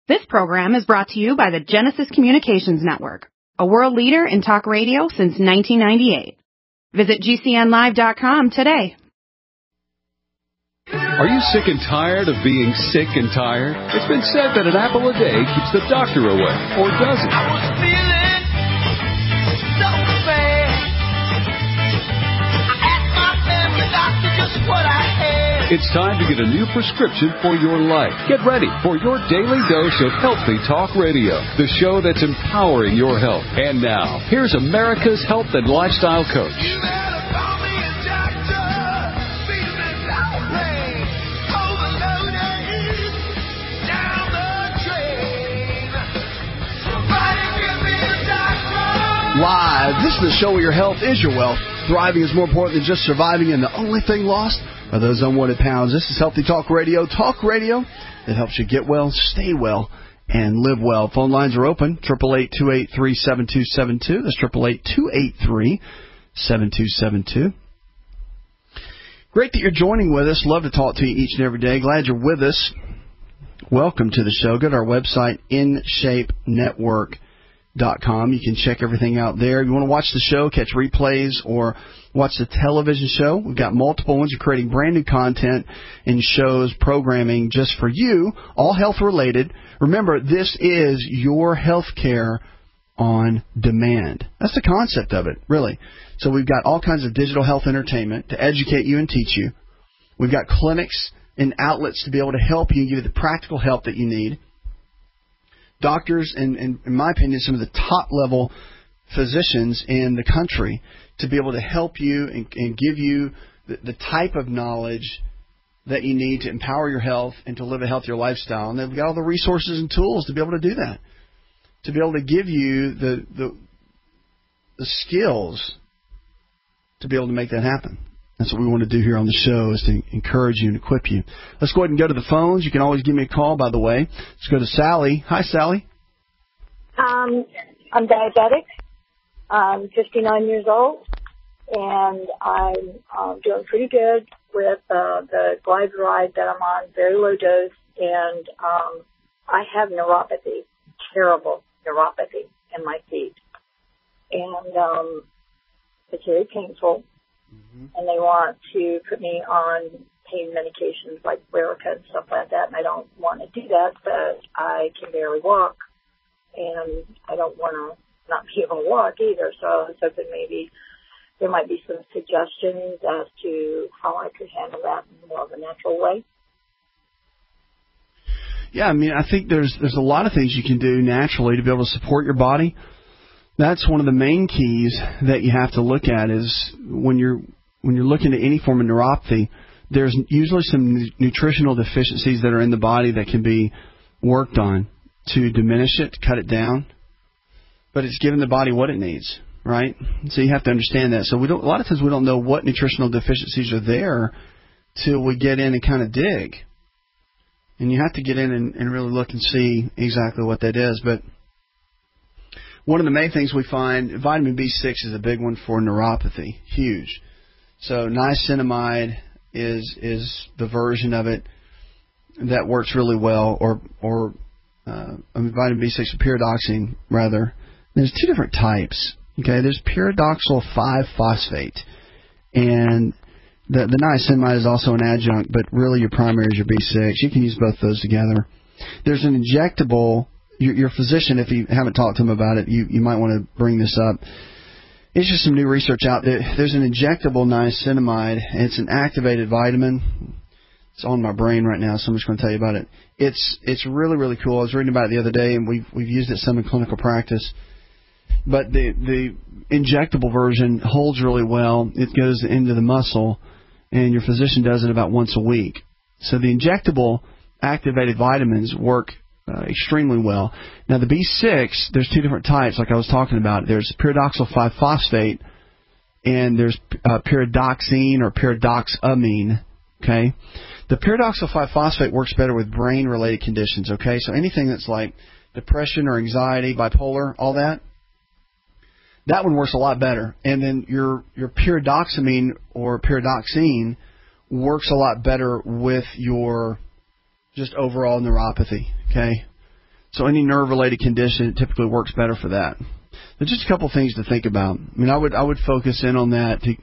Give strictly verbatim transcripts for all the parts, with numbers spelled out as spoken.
This program is brought to you by the Genesis Communications Network, a world leader in talk radio since nineteen ninety-eight. Visit G C N live dot com today. Are you sick and tired of being sick and tired? It's been said that an apple a day keeps the doctor away, or does it? I was feeling so bad. I asked my family doctor just what I had. It's time to get a new prescription for your life. Get ready for your daily dose of Healthy Talk Radio, the show that's empowering your health. And now, here's America's health and lifestyle coach. You better call me a doctor. Feeling lonely, overloaded, down the drain. Somebody give me a doctor. Live, this is the show where your health is your wealth. Thriving is more important than just surviving, and the only thing lost are those unwanted pounds. This is Healthy Talk Radio, talk radio that helps you get well, stay well, and live well. Phone lines are open, eight eight eight, two eight three, seven two seven two. That's eight eight eight, two eight three, seven two seven two. Great that you're joining with us. Love to talk to you each and every day. Glad you're with us. Welcome to the show. Go to our website, in shape network dot com. You can check everything out there. If you want to watch the show, catch replays, or watch the television show, we've got multiple ones. We're creating brand new content and shows, programming just for you, all health related. Remember, this is your health care on demand. That's the concept of it, really. So we've got all kinds of digital health entertainment to educate you and teach you. We've got clinics and outlets to be able to help you, give you the practical help that you need. Doctors, and, and in my opinion, some of the top-level physicians in the country to be able to help you and, and give you the, the type of knowledge that you need to empower your health and to live a healthier lifestyle. And they've got all the resources and tools to be able to do that, to be able to give you the the, the skills to be able to make that happen. That's what we want to do here on the show, is to encourage you and equip you. Let's go ahead and go to the phones. You can always give me a call, by the way. Let's go to Sally. Hi, Sally. Um, I'm diabetic. I'm fifty-nine years old, and I'm um, doing pretty good with uh, the glyceride that I'm on, very low dose, and um, I have neuropathy, terrible neuropathy in my feet. And um, it's very painful. Mm-hmm. And they want to put me on pain medications like Lyrica and stuff like that, and I don't want to do that, but I can barely walk, and I don't want to not be able to walk either, so I was hoping maybe there might be some suggestions as to how I could handle that in more of a natural way. Yeah, I mean, I think there's there's a lot of things you can do naturally to be able to support your body. That's one of the main keys that you have to look at, is when you're when you're looking at any form of neuropathy, there's usually some nutritional deficiencies that are in the body that can be worked on to diminish it, to cut it down. But it's giving the body what it needs, right? So you have to understand that. So we don't. A lot of times we don't know what nutritional deficiencies are there till we get in and kind of dig. And you have to get in and, and really look and see exactly what that is. But one of the main things we find, vitamin B six is a big one for neuropathy, huge. So niacinamide is is the version of it that works really well, or or uh, I mean, vitamin B six, or pyridoxine rather. There's two different types. Okay, there's pyridoxal five phosphate, and the the niacinamide is also an adjunct, but really your primary is your B six. You can use both those together. There's an injectable. Your, your physician, if you haven't talked to him about it, you, you might want to bring this up. It's just some new research out there. There's an injectable niacinamide. It's an activated vitamin. It's on my brain right now, so I'm just going to tell you about it. It's it's really, really cool. I was reading about it the other day, and we've, we've used it some in clinical practice. But the, the injectable version holds really well. It goes into the muscle, and your physician does it about once a week. So the injectable activated vitamins work Uh, extremely well. Now, the B six, there's two different types, like I was talking about. There's pyridoxal five phosphate, and there's uh, pyridoxine or pyridoxamine, okay? The pyridoxal five phosphate works better with brain-related conditions, okay? So anything that's like depression or anxiety, bipolar, all that, that one works a lot better. And then your, your pyridoxamine or pyridoxine works a lot better with your just overall neuropathy, okay? So any nerve-related condition, it typically works better for that. There's just a couple things to think about. I mean, I would I would focus in on that to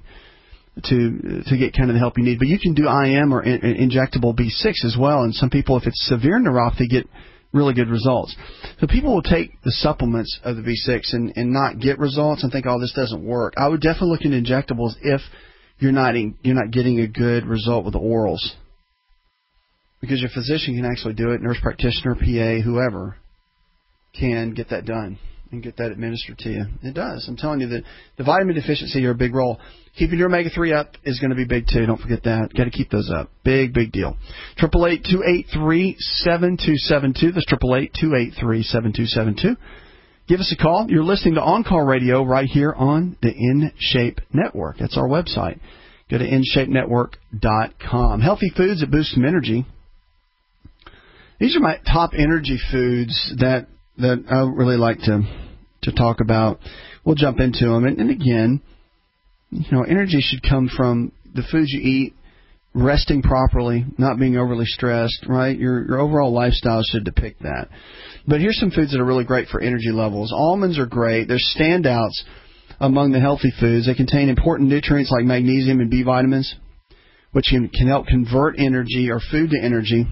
to to get kind of the help you need. But you can do I M or in, injectable B six as well. And some people, if it's severe neuropathy, get really good results. So people will take the supplements of the B six and, and not get results and think, oh, this doesn't work. I would definitely look into injectables if you're not in, you're not getting a good result with the orals, because your physician can actually do it, nurse practitioner, P A, whoever can get that done and get that administered to you. It does. I'm telling you that the vitamin deficiency are a big role. Keeping your omega three up is going to be big too. Don't forget that. Got to keep those up. Big, big deal. Triple eight two eight three seven two seven two. That's triple eight two eight three seven two seven two. Give us a call. You're listening to On Call Radio right here on the In Shape Network. That's our website. Go to in shape network dot com. Healthy foods that boost some energy. These are my top energy foods that that I really like to to talk about. We'll jump into them. And, and again, you know, energy should come from the foods you eat, resting properly, not being overly stressed, right? Your your overall lifestyle should depict that. But here's some foods that are really great for energy levels. Almonds are great. They're standouts among the healthy foods. They contain important nutrients like magnesium and B vitamins, which can, can help convert energy or food to energy.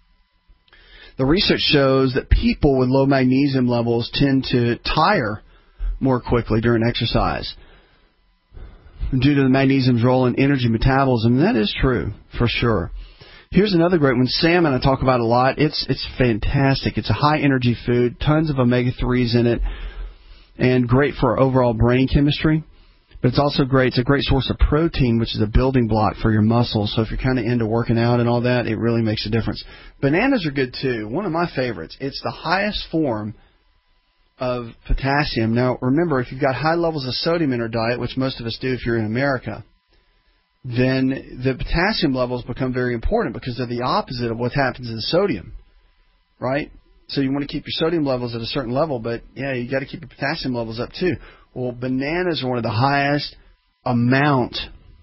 The research shows that people with low magnesium levels tend to tire more quickly during exercise due to the magnesium's role in energy metabolism. And that is true, for sure. Here's another great one. Salmon, I talk about a lot. It's it's fantastic. It's a high-energy food, tons of omega threes in it, and great for overall brain chemistry. But it's also great. It's a great source of protein, which is a building block for your muscles. So if you're kind of into working out and all that, it really makes a difference. Bananas are good, too. One of my favorites. It's the highest form of potassium. Now, remember, if you've got high levels of sodium in our diet, which most of us do if you're in America, then the potassium levels become very important because they're the opposite of what happens in sodium, right? So you want to keep your sodium levels at a certain level, but, yeah, you got to keep your potassium levels up, too. Well, bananas are one of the highest amount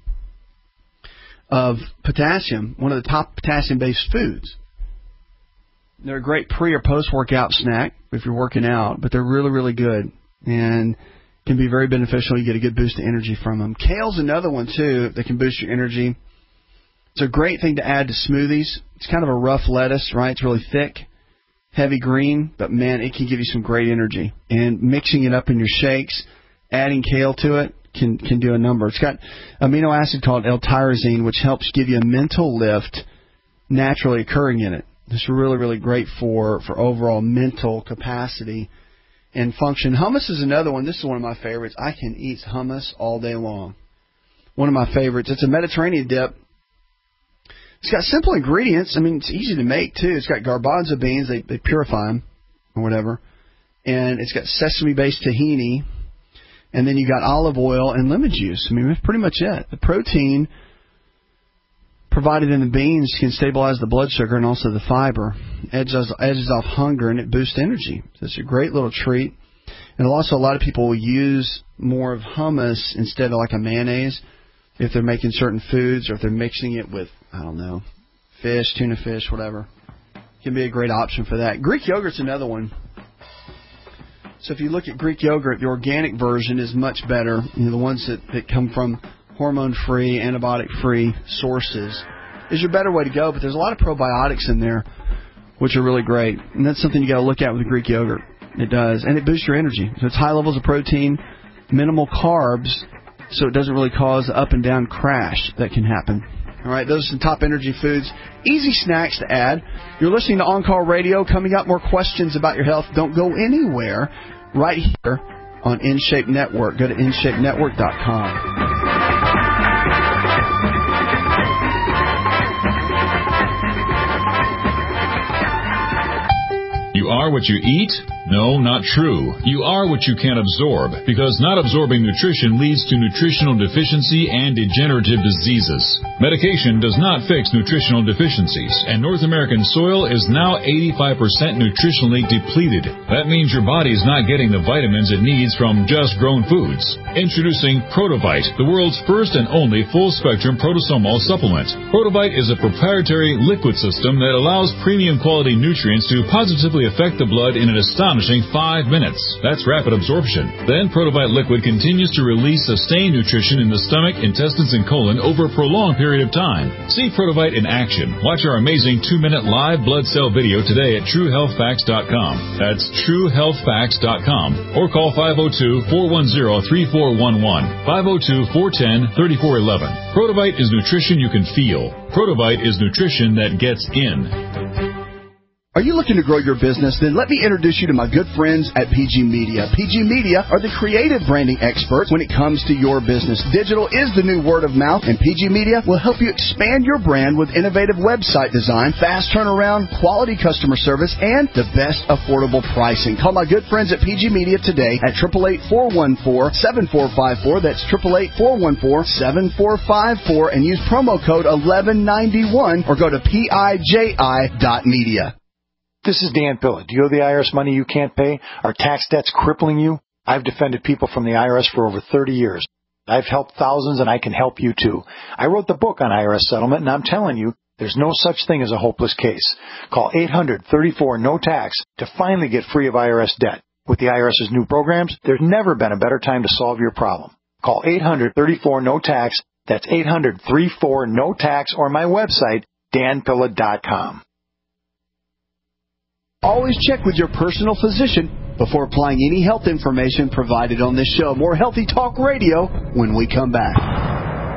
of potassium, one of the top potassium-based foods. They're a great pre- or post-workout snack if you're working out, but they're really, really good and can be very beneficial. You get a good boost of energy from them. Kale's another one, too, that can boost your energy. It's a great thing to add to smoothies. It's kind of a rough lettuce, right? It's really thick, heavy green, but, man, it can give you some great energy. And mixing it up in your shakes, adding kale to it can can do a number. It's got amino acid called L-tyrosine, which helps give you a mental lift naturally occurring in it. It's really, really great for, for overall mental capacity and function. Hummus is another one. This is one of my favorites. I can eat hummus all day long. One of my favorites. It's a Mediterranean dip. It's got simple ingredients. I mean, it's easy to make, too. It's got garbanzo beans. They, they purify them or whatever. And it's got sesame-based tahini. And then you got olive oil and lemon juice. I mean, that's pretty much it. The protein provided in the beans can stabilize the blood sugar and also the fiber. Edges, edges off hunger, and it boosts energy. So it's a great little treat. And also a lot of people will use more of hummus instead of like a mayonnaise if they're making certain foods or if they're mixing it with, I don't know, fish, tuna fish, whatever. It can be a great option for that. Greek yogurt's another one. So if you look at Greek yogurt, the organic version is much better. You know, the ones that, that come from hormone-free, antibiotic-free sources is your better way to go. But there's a lot of probiotics in there, which are really great. And that's something you got to look at with the Greek yogurt. It does. And it boosts your energy. So it's high levels of protein, minimal carbs, so it doesn't really cause the up and down crash that can happen. All right, those are some top energy foods. Easy snacks to add. You're listening to On Call Radio. Coming up, more questions about your health. Don't go anywhere. Right here on In Shape Network. Go to in shape network dot com. You are what you eat. No, not true. You are what you can absorb, because not absorbing nutrition leads to nutritional deficiency and degenerative diseases. Medication does not fix nutritional deficiencies, and North American soil is now eighty-five percent nutritionally depleted. That means your body's not getting the vitamins it needs from just grown foods. Introducing Protovite, the world's first and only full-spectrum protosomal supplement. Protovite is a proprietary liquid system that allows premium quality nutrients to positively affect the blood in an astonishing five minutes. That's rapid absorption. Then Protovite liquid continues to release sustained nutrition in the stomach, intestines, and colon over a prolonged period of time. See Protovite in action. Watch our amazing two-minute live blood cell video today at true health facts dot com. That's true health facts dot com. Or call five oh two, four one zero, three four one one, five oh two, four one zero, three four one one. Protovite is nutrition you can feel. Protovite is nutrition that gets in. Are you looking to grow your business? Then let me introduce you to my good friends at P G Media. P G Media are the creative branding experts when it comes to your business. Digital is the new word of mouth, and P G Media will help you expand your brand with innovative website design, fast turnaround, quality customer service, and the best affordable pricing. Call my good friends at P G Media today at eight eight eight, four one four, seven four five four. That's eight eight eight, four one four, seven four five four, and use promo code eleven ninety-one or go to P I J I dot media. This is Dan Pilla. Do you owe the I R S money you can't pay? Are tax debts crippling you? I've defended people from the I R S for over thirty years. I've helped thousands, and I can help you too. I wrote the book on I R S settlement, and I'm telling you, there's no such thing as a hopeless case. Call eight hundred, thirty-four, no tax to finally get free of I R S debt. With the IRS's new programs, there's never been a better time to solve your problem. Call eight hundred, thirty-four, no tax. That's eight hundred, thirty-four, no tax, or my website, dan pilla dot com. Always check with your personal physician before applying any health information provided on this show. More Healthy Talk Radio when we come back.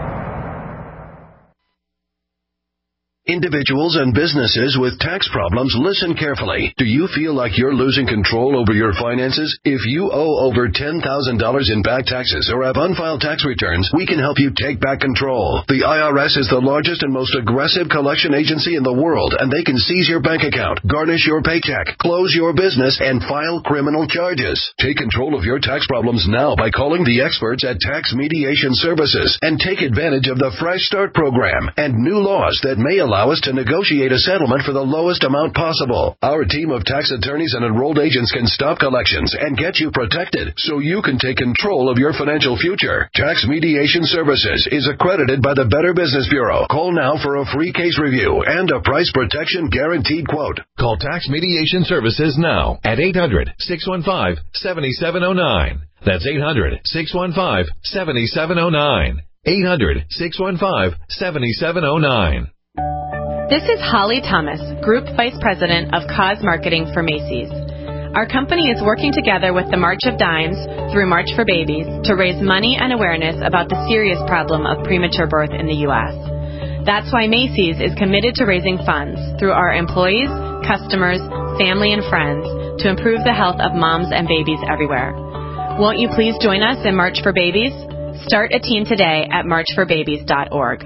Individuals and businesses with tax problems, listen carefully. Do you feel like you're losing control over your finances? If you owe over ten thousand dollars in back taxes or have unfiled tax returns, we can help you take back control. The I R S is the largest and most aggressive collection agency in the world, and they can seize your bank account, garnish your paycheck, close your business, and file criminal charges. Take control of your tax problems now by calling the experts at Tax Mediation Services and take advantage of the Fresh Start program and new laws that may allow Allow us to negotiate a settlement for the lowest amount possible. Our team of tax attorneys and enrolled agents can stop collections and get you protected so you can take control of your financial future. Tax Mediation Services is accredited by the Better Business Bureau. Call now for a free case review and a price protection guaranteed quote. Call Tax Mediation Services now at eight hundred, six one five, seven seven zero nine. That's eight hundred, six one five, seven seven zero nine. eight hundred, six one five, seven seven zero nine. This is Holly Thomas, Group Vice President of Cause Marketing for Macy's. Our company is working together with the March of Dimes through March for Babies to raise money and awareness about the serious problem of premature birth in the U S. That's why Macy's is committed to raising funds through our employees, customers, family, and friends to improve the health of moms and babies everywhere. Won't you please join us in March for Babies? Start a team today at march for babies dot org.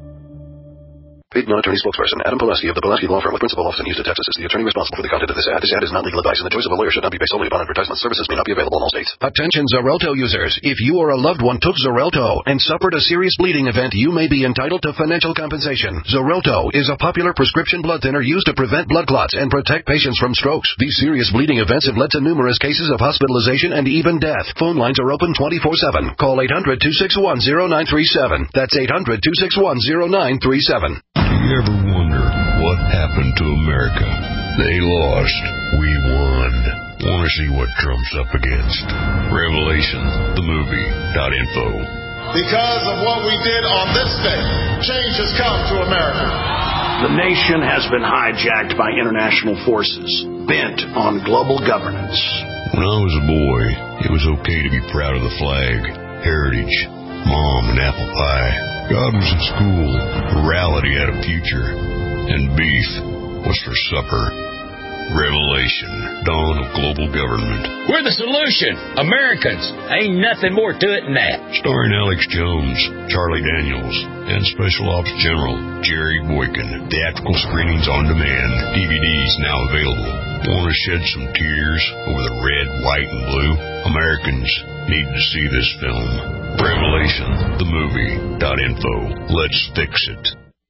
Paid non-attorney spokesperson Adam Pileski of the Pileski Law Firm with principal office in Houston, Texas is the attorney responsible for the content of this ad. This ad is not legal advice, and the choice of a lawyer should not be based solely upon advertisement. Services may not be available in all states. Attention Xarelto users. If you or a loved one took Xarelto and suffered a serious bleeding event, you may be entitled to financial compensation. Xarelto is a popular prescription blood thinner used to prevent blood clots and protect patients from strokes. These serious bleeding events have led to numerous cases of hospitalization and even death. Phone lines are open twenty-four seven. Call eight hundred, two six one, zero nine three seven. That's eight hundred, two six one, zero nine three seven. Do you ever wonder what happened to America? They lost. We won. Want to see what Trump's up against? Revelation, the movie, dot info. Because of what we did on this day, change has come to America. The nation has been hijacked by international forces, bent on global governance. When I was a boy, it was okay to be proud of the flag, heritage, mom, and apple pie. God was in school, morality had a future, and beef was for supper. Revelation, Dawn of Global Government. We're the solution. Americans. Ain't nothing more to it than that. Starring Alex Jones, Charlie Daniels, and Special Ops General Jerry Boykin. Theatrical screenings on demand. D V Ds now available. Want to shed some tears over the red, white, and blue? Americans need to see this film. Revelation, the movie. Dot info. Let's fix it.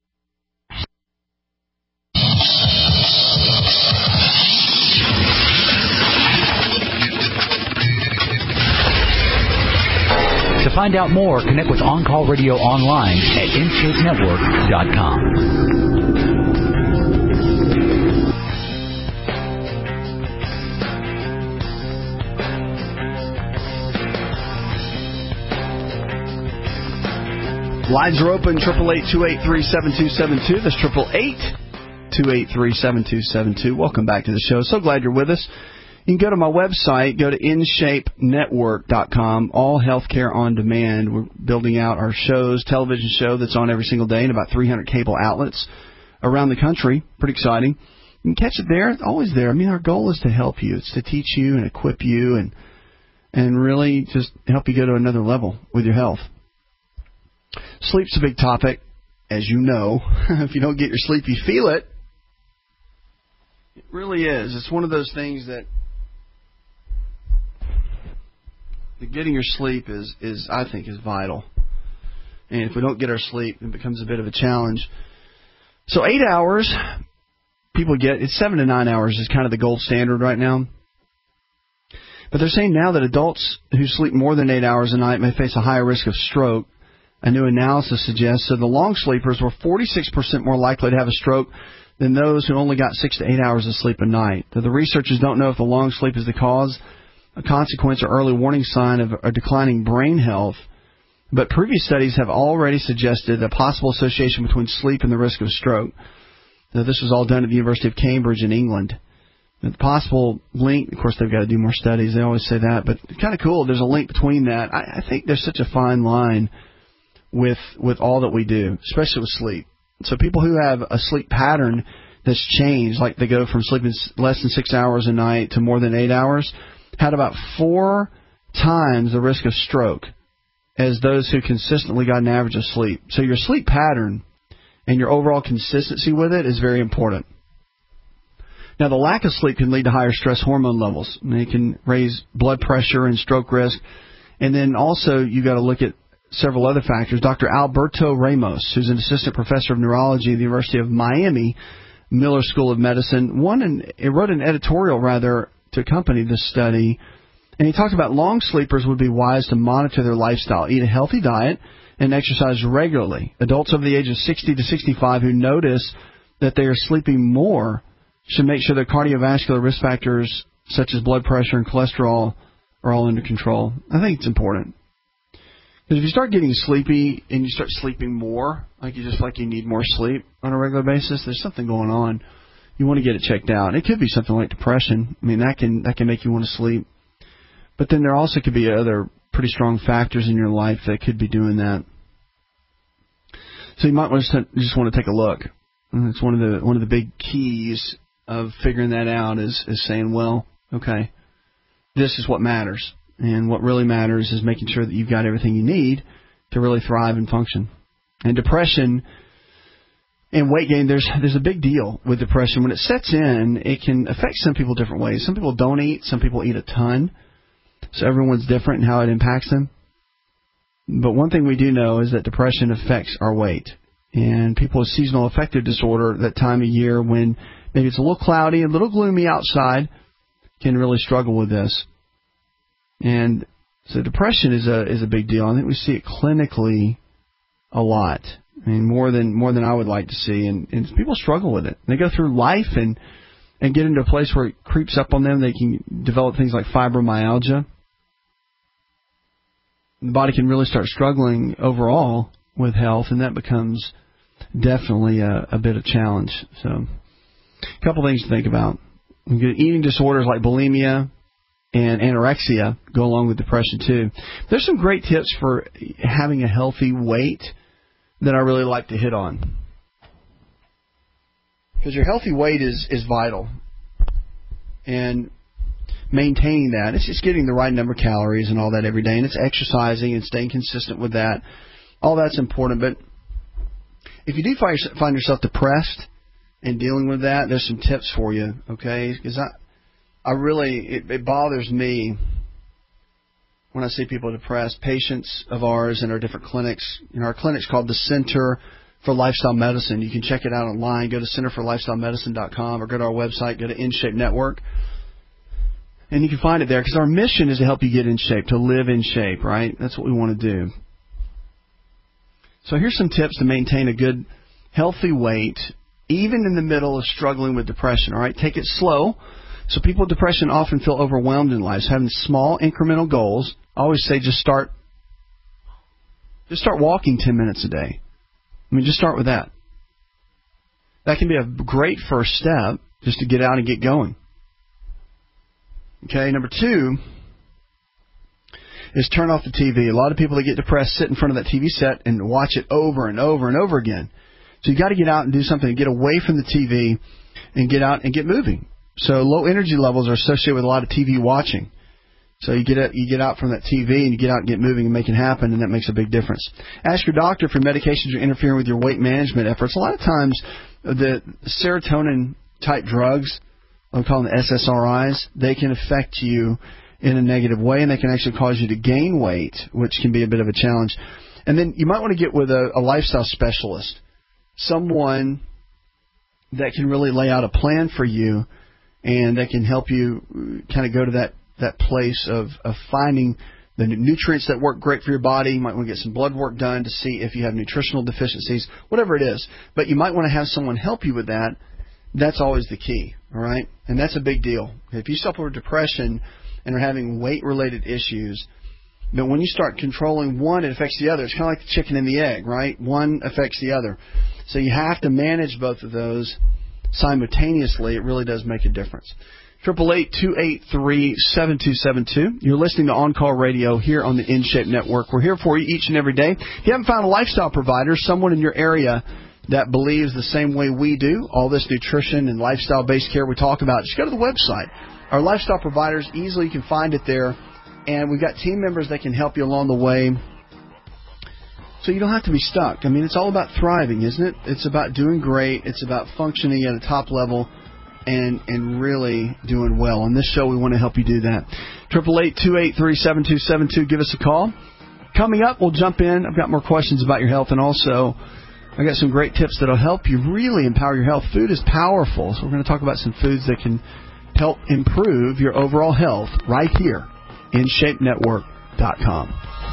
To find out more, connect with On Call Radio online at in shape network dot com. Lines are open, triple eight two eight three seven two seven two. That's triple eight two eight three seven two seven two. Welcome back to the show. So glad you're with us. You can go to my website, go to in shape network dot com, all healthcare on demand. We're building out our shows, television show that's on every single day in about three hundred cable outlets around the country. Pretty exciting. You can catch it there, always there. I mean, our goal is to help you. It's to teach you and equip you and and really just help you go to another level with your health. Sleep's a big topic, as you know. If you don't get your sleep, you feel it. It really is. It's one of those things that getting your sleep is, is, I think, is vital. And if we don't get our sleep, it becomes a bit of a challenge. So eight hours, people get, it's seven to nine hours is kind of the gold standard right now. But they're saying now that adults who sleep more than eight hours a night may face a higher risk of stroke. A new analysis suggests so the long sleepers were forty-six percent more likely to have a stroke than those who only got six to eight hours of sleep a night. The researchers don't know if the long sleep is the cause, a consequence, or early warning sign of a declining brain health, but previous studies have already suggested a possible association between sleep and the risk of stroke. Now, this was all done at the University of Cambridge in England. The possible link, of course, they've got to do more studies. They always say that, but it's kind of cool. There's a link between that. I, I think there's such a fine line with with all that we do, especially with sleep. So people who have a sleep pattern that's changed, like they go from sleeping less than six hours a night to more than eight hours, had about four times the risk of stroke as those who consistently got an average of sleep. So your sleep pattern and your overall consistency with it is very important. Now, the lack of sleep can lead to higher stress hormone levels. And it can raise blood pressure and stroke risk. And then also you've got to look at several other factors. Doctor Alberto Ramos, who's an assistant professor of neurology at the University of Miami Miller School of Medicine, won an, he wrote an editorial, rather, to accompany this study, and he talked about long sleepers would be wise to monitor their lifestyle, eat a healthy diet, and exercise regularly. Adults over the age of sixty to sixty-five who notice that they are sleeping more should make sure their cardiovascular risk factors, such as blood pressure and cholesterol, are all under control. I think it's important. Because if you start getting sleepy and you start sleeping more, like you just like you need more sleep on a regular basis, there's something going on. You want to get it checked out. It could be something like depression. I mean, that can that can make you want to sleep. But then there also could be other pretty strong factors in your life that could be doing that. So you might want to just want to take a look. And it's one of the one of the big keys of figuring that out is is saying, well, okay, this is what matters. And what really matters is making sure that you've got everything you need to really thrive and function. And depression and weight gain, there's there's a big deal with depression. When it sets in, it can affect some people different ways. Some people don't eat. Some people eat a ton. So everyone's different in how it impacts them. But one thing we do know is that depression affects our weight. And people with seasonal affective disorder, that time of year when maybe it's a little cloudy, a little gloomy outside, can really struggle with this. And so depression is a is a big deal. I think we see it clinically a lot. I mean, more than more than I would like to see. And, and people struggle with it. They go through life and, and get into a place where it creeps up on them. They can develop things like fibromyalgia. The body can really start struggling overall with health, and that becomes definitely a, a bit of challenge. So a couple things to think about. Eating disorders like bulimia and anorexia go along with depression too. There's some great tips for having a healthy weight that I really like to hit on. Because your healthy weight is, is vital. And maintaining that, it's just getting the right number of calories and all that every day, and it's exercising and staying consistent with that. All that's important. But if you do find find yourself depressed and dealing with that, there's some tips for you, okay? Because I, I really, it, it bothers me when I see people depressed. Patients of ours in our different clinics, in our clinic's called the Center for Lifestyle Medicine. You can check it out online. Go to center for lifestyle medicine dot com or go to our website, go to InShape Network. And you can find it there because our mission is to help you get in shape, to live in shape, right? That's what we want to do. So here's some tips to maintain a good, healthy weight, even in the middle of struggling with depression, all right? Take it slow. So people with depression often feel overwhelmed in life. So having small incremental goals. I always say just start, just start walking ten minutes a day. I mean, just start with that. That can be a great first step just to get out and get going. Okay, number two is turn off the T V. A lot of people that get depressed sit in front of that T V set and watch it over and over and over again. So you got to get out and do something and get away from the T V and get out and get moving. So low energy levels are associated with a lot of T V watching. So you get out, you get out from that T V and you get out and get moving and make it happen, and that makes a big difference. Ask your doctor if your medications are interfering with your weight management efforts. A lot of times the serotonin-type drugs, we call them the S S R Is, they can affect you in a negative way, and they can actually cause you to gain weight, which can be a bit of a challenge. And then you might want to get with a, a lifestyle specialist, someone that can really lay out a plan for you and that can help you kind of go to that, that place of, of finding the nutrients that work great for your body. You might want to get some blood work done to see if you have nutritional deficiencies, whatever it is. But you might want to have someone help you with that. That's always the key, all right? And that's a big deal. If you suffer with depression and are having weight-related issues, but when you start controlling one, it affects the other. It's kind of like the chicken and the egg, right? One affects the other. So you have to manage both of those simultaneously. It really does make a difference. eight eight eight, two eight three, seven two seven two. You're listening to On Call Radio here on the InShape Network. We're here for you each and every day. If you haven't found a lifestyle provider, someone in your area that believes the same way we do, all this nutrition and lifestyle-based care we talk about, just go to the website. Our lifestyle providers, easily you can find it there. And we've got team members that can help you along the way so you don't have to be stuck. I mean, it's all about thriving, isn't it? It's about doing great. It's about functioning at a top level and and really doing well. On this show, we want to help you do that. eight eight eight, two eight three, seven two seven two. Give us a call. Coming up, we'll jump in. I've got more questions about your health, and also I got some great tips that will help you really empower your health. Food is powerful, so we're going to talk about some foods that can help improve your overall health right here. in shape network dot com.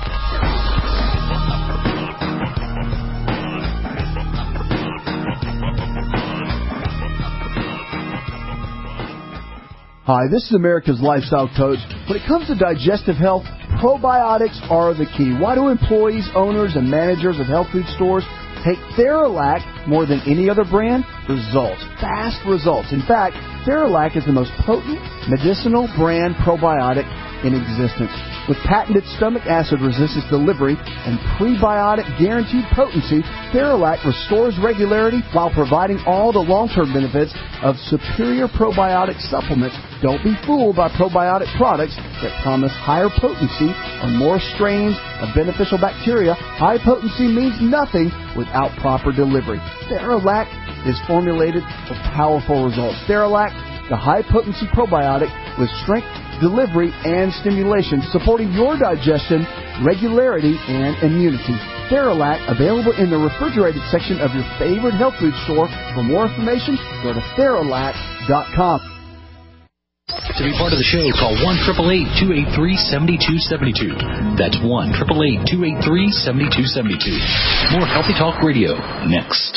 Hi, this is America's Lifestyle Coach. When it comes to digestive health, probiotics are the key. Why do employees, owners, and managers of health food stores take Theralac more than any other brand? Results. Fast results. In fact, Theralac is the most potent medicinal brand probiotic in existence. With patented stomach acid resistance delivery and prebiotic guaranteed potency, Theralac restores regularity while providing all the long-term benefits of superior probiotic supplements. Don't be fooled by probiotic products that promise higher potency or more strains of beneficial bacteria. High potency means nothing without proper delivery. Theralac is formulated for powerful results. Theralac, the high-potency probiotic with strength, delivery, and stimulation, supporting your digestion, regularity, and immunity. Theralac, available in the refrigerated section of your favorite health food store. For more information, go to Theralac dot com. To be part of the show, call one eight eight eight, two eight three, seven two seven two. That's one eight eight eight, two eight three, seven two seven two. More Healthy Talk Radio next.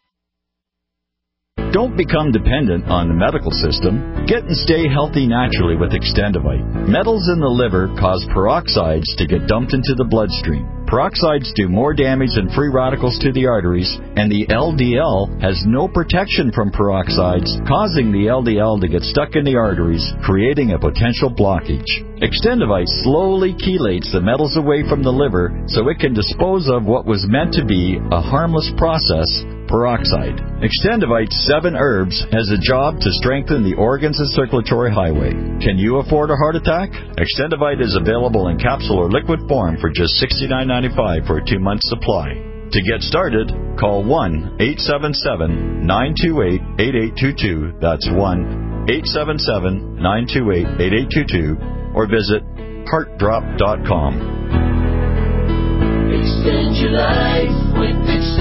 Don't become dependent on the medical system. Get and stay healthy naturally with Extendivite. Metals in the liver cause peroxides to get dumped into the bloodstream. Peroxides do more damage than free radicals to the arteries, and the L D L has no protection from peroxides, causing the L D L to get stuck in the arteries, creating a potential blockage. Extendivite slowly chelates the metals away from the liver so it can dispose of what was meant to be a harmless process peroxide. Extendivite seven Herbs has a job to strengthen the organs and circulatory highway. Can you afford a heart attack? Extendivite is available in capsule or liquid form for just sixty-nine ninety-five for a two-month supply. To get started, call one eight seven seven, nine two eight, eight eight two two. That's one eight seven seven, nine two eight, eight eight two two. Or visit heart drop dot com. Extend your life with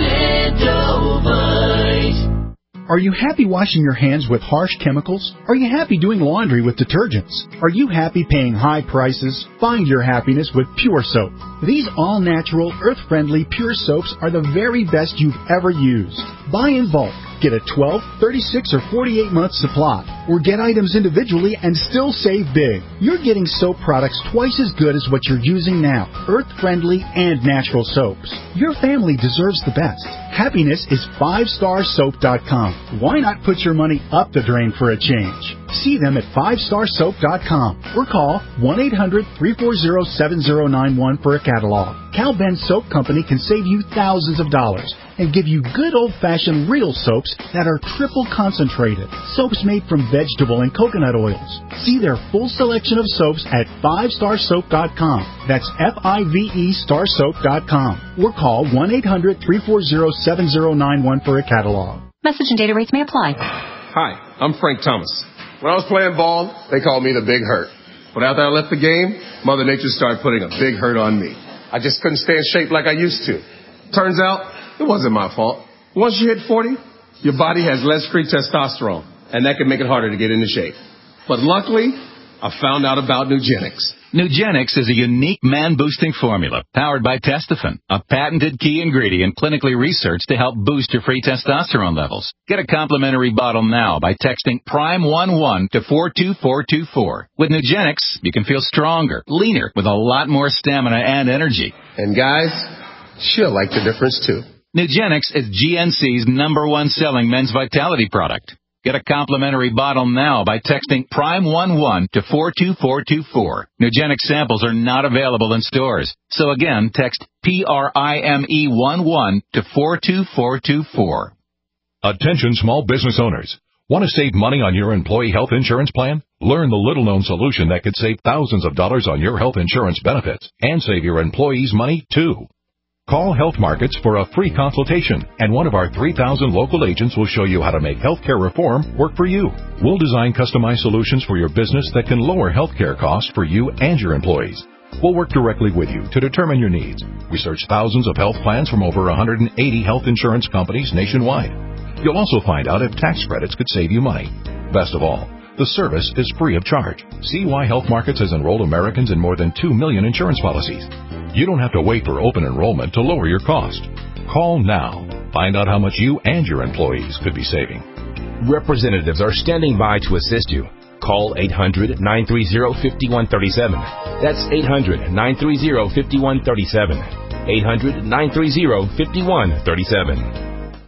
Extendovite. Are you happy washing your hands with harsh chemicals? Are you happy doing laundry with detergents? Are you happy paying high prices? Find your happiness with Pure Soap. These all-natural, earth-friendly Pure Soaps are the very best you've ever used. Buy in bulk. Get a twelve, thirty-six, or forty-eight month supply. Or get items individually and still save big. You're getting soap products twice as good as what you're using now. Earth-friendly and natural soaps. Your family deserves the best. Happiness is five star soap dot com. Why not put your money up the drain for a change? See them at five star soap dot com or call one eight hundred, three four zero, seven zero nine one for a catalog. Cal Ben Soap Company can save you thousands of dollars and give you good old-fashioned real soaps that are triple concentrated. Soaps made from vegetable and coconut oils. See their full selection of soaps at five star soap dot com. That's F I V E star soap dot com. Or call one eight hundred, three four zero, seven zero nine one for a catalog. Message and data rates may apply. Hi, I'm Frank Thomas. When I was playing ball, they called me the Big Hurt. But after I left the game, Mother Nature started putting a big hurt on me. I just couldn't stay in shape like I used to. Turns out, it wasn't my fault. Once you hit forty, your body has less free testosterone, and that can make it harder to get into shape. But luckily, I found out about Nugenix. Nugenix is a unique man-boosting formula powered by Testofen, a patented key ingredient clinically researched to help boost your free testosterone levels. Get a complimentary bottle now by texting prime one one to four two four two four. With Nugenix, you can feel stronger, leaner, with a lot more stamina and energy. And guys, she'll like the difference too. Nugenix is G N C's number one selling men's vitality product. Get a complimentary bottle now by texting prime one one to four two four two four. Nugenix samples are not available in stores. So again, text P R I M E one one to four two four two four. Attention small business owners. Want to save money on your employee health insurance plan? Learn the little-known solution that could save thousands of dollars on your health insurance benefits and save your employees money, too. Call Health Markets for a free consultation, and one of our three thousand local agents will show you how to make healthcare reform work for you. We'll design customized solutions for your business that can lower healthcare costs for you and your employees. We'll work directly with you to determine your needs. We search thousands of health plans from over one hundred eighty health insurance companies nationwide. You'll also find out if tax credits could save you money. Best of all, the service is free of charge. See why Health Markets has enrolled Americans in more than two million insurance policies. You don't have to wait for open enrollment to lower your cost. Call now. Find out how much you and your employees could be saving. Representatives are standing by to assist you. Call eight hundred, nine three zero, five one three seven. That's eight hundred, nine three zero, five one three seven. eight hundred, nine three zero, five one three seven.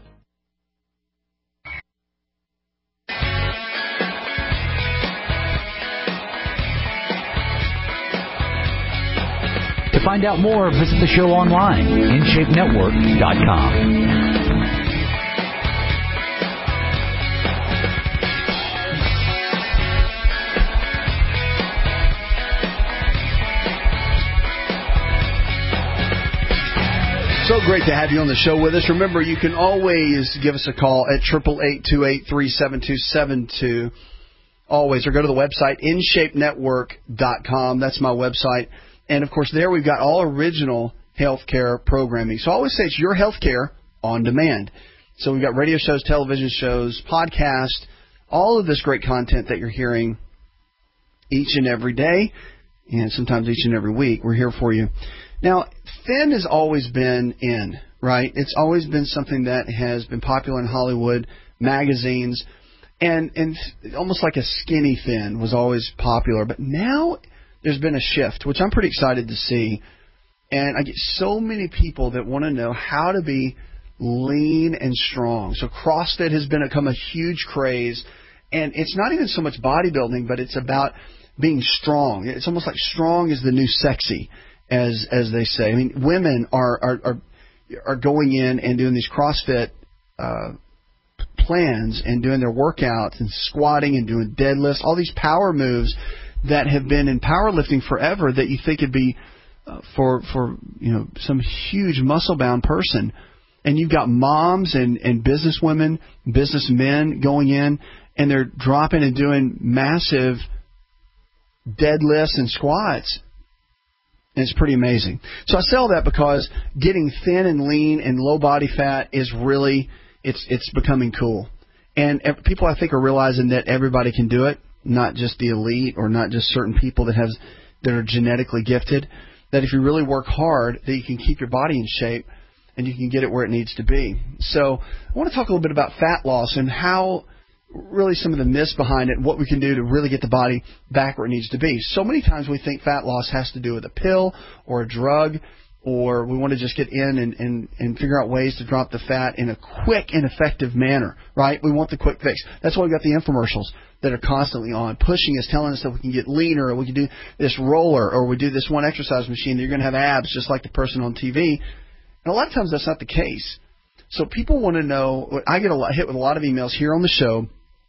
To find out more, visit the show online, in shape network dot com. So great to have you on the show with us. Remember, you can always give us a call at eight eight eight, two eight three, seven two seven two. Always. Or go to the website, in shape network dot com. That's my website. And, of course, there we've got all original healthcare programming. So I always say it's your healthcare on demand. So we've got radio shows, television shows, podcasts, all of this great content that you're hearing each and every day, and sometimes each and every week. We're here for you. Now, thin has always been in, right? It's always been something that has been popular in Hollywood, magazines, and, and almost like a skinny thin was always popular. But now there's been a shift, which I'm pretty excited to see. And I get so many people that want to know how to be lean and strong. So CrossFit has been become a huge craze. And it's not even so much bodybuilding, but it's about being strong. It's almost like strong is the new sexy, as as they say. I mean, women are are are, are going in and doing these CrossFit uh, plans and doing their workouts and squatting and doing deadlifts, all these power moves that have been in powerlifting forever that you think would be uh, for for you know some huge muscle-bound person. And you've got moms and, and businesswomen, businessmen going in, and they're dropping and doing massive deadlifts and squats. And it's pretty amazing. So I say all that because getting thin and lean and low body fat is really, it's it's becoming cool. And people, I think, are realizing that everybody can do it, not just the elite or not just certain people that have that are genetically gifted, that if you really work hard, that you can keep your body in shape and you can get it where it needs to be. So I want to talk a little bit about fat loss and how really some of the myths behind it and what we can do to really get the body back where it needs to be. So many times we think fat loss has to do with a pill or a drug, or we want to just get in and, and, and figure out ways to drop the fat in a quick and effective manner, right? We want the quick fix. That's why we've got the infomercials that are constantly on, pushing us, telling us that we can get leaner, or we can do this roller, or we do this one exercise machine that you're going to have abs just like the person on T V. And a lot of times that's not the case. So people want to know, I get a lot, hit with a lot of emails here on the show,